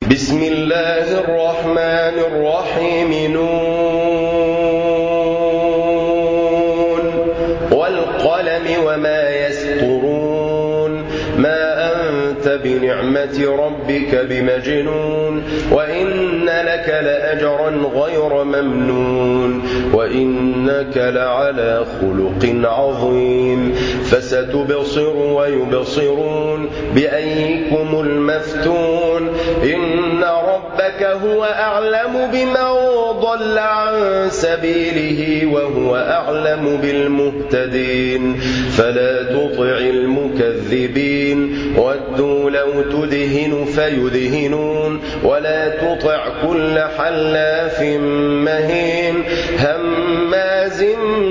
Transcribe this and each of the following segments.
بسم الله الرحمن الرحيم نون والقلم وما يسطرون ما أنت بنعمة ربك بمجنون وإن لك لأجرا غير ممنون وإنك لعلى خلق عظيم فستبصر ويبصرون بأيكم المفتون إن ربك هو أعلم بمن ضل عن سبيله وهو أعلم بالمهتدين فلا تطع المكذبين ودوا لو تدهن فيدهنون ولا تطع كل حلاف مهين هماز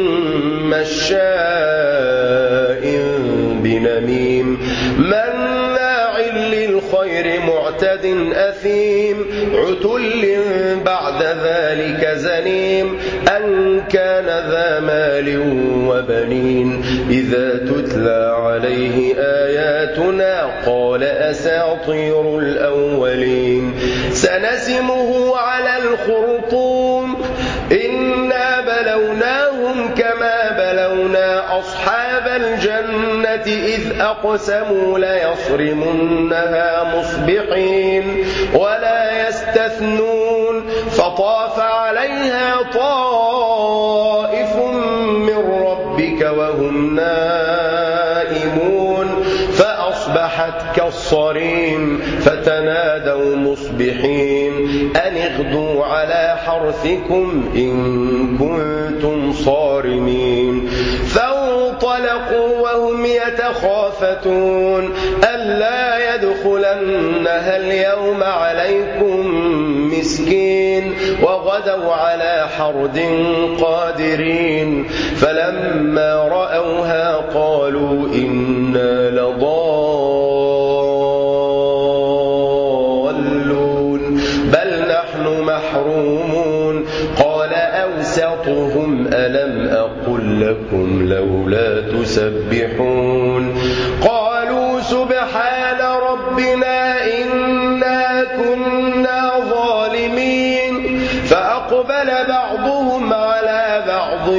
مشاء بنميم مناع للخير معتد أثيم عتل بعد ذلك زنيم أن كان ذا مال وبنين إذا تتلى عليه آياتنا قال أساطير الأولين سنسمه على الخرطوم إنا بلوناهم كما بلونا أصحاب الجنة إذ أقسموا ليصرمنها مصبحين ولا يستثنون فطاف عليها طائف من ربك وهم نائمون فأصبحت كالصريم فتنادوا مصبحين أن اغدوا على حرثكم إن كنتم صارمين فانطلقوا وهم يتخافتون ألا يدخلنها اليوم عليكم مسكين وغدوا على حرد قادرين فلما رأوها قالوا إنا لضالون بل نحن محرومون قال أوسطهم ألم أقل لكم لولا تسبحون قالوا سبحان ربنا إنا كنا ظالمين فأقبل بعضهم على بعض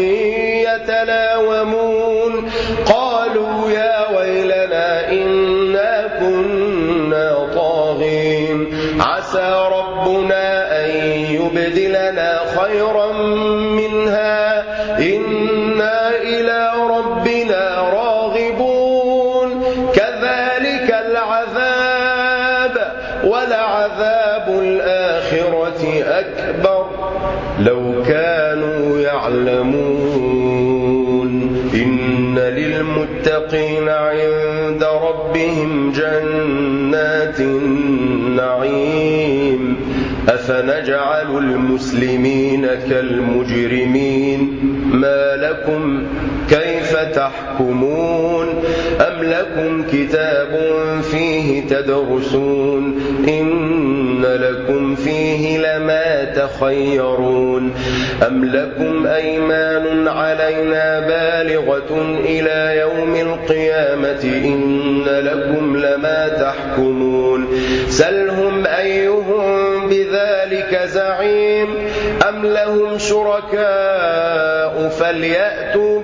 يتلاومون قالوا يا ويلنا إنا كنا طاغين عسى ربنا أن يبدلنا خيرا منها إنا إلى ربنا راغبون كذلك العذاب ولعذاب الآخرة أكبر لو كانوا يعلمون إن للمتقين عند ربهم جنات النعيم أفنجعل المسلمين كالمجرمين ما لكم كيف تحكمون أم لكم كتاب فيه تدرسون إن لكم فيه لما تخيرون أم لكم أيمان علينا بالغة إلى يوم القيامة إن لكم لما تحكمون سلهم أيهم بذلك زعيم أم لهم شركاء فليأتوا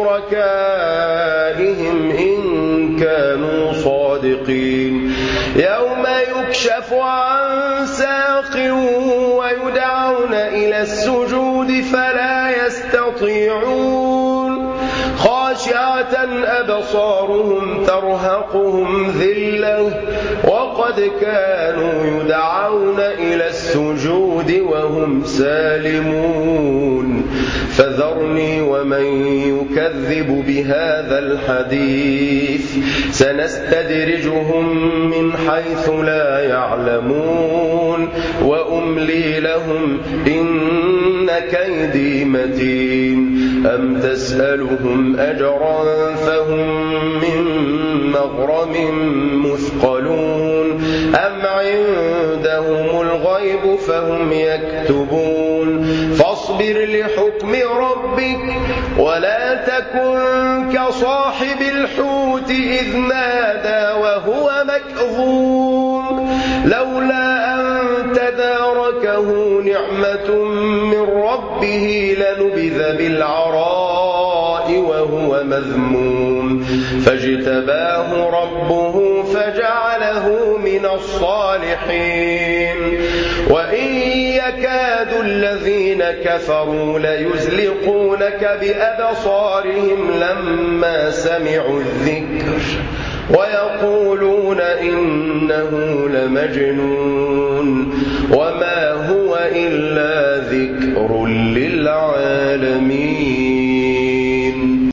بشركائهم إن كانوا صادقين يوم يكشف عن ساق ويدعون إلى السجود فلا يستطيعون خاشعة أبصارهم ترهقهم ذلة وقد كانوا يدعون إلى السجود وهم سالمون فذرني ومن يكذب بهذا الحديث سنستدرجهم من حيث لا يعلمون وأملي لهم إن كيدي متين أم تسألهم أجرا فهم من مغرم مثقلون أم عندهم الغيب فهم يكتبون فاصبر لحكم ربك ولا تكن كصاحب الحوت إذ نادى وهو مكظوم لولا أن نعمة من ربه لنبذ بالعراء وهو مذموم فاجتباه ربه فجعله من الصالحين وإن يكاد الذين كفروا ليزلقونك بأبصارهم لما سمعوا الذكر ويقولون إنه لمجنون وما هو إلا ذكر للعالمين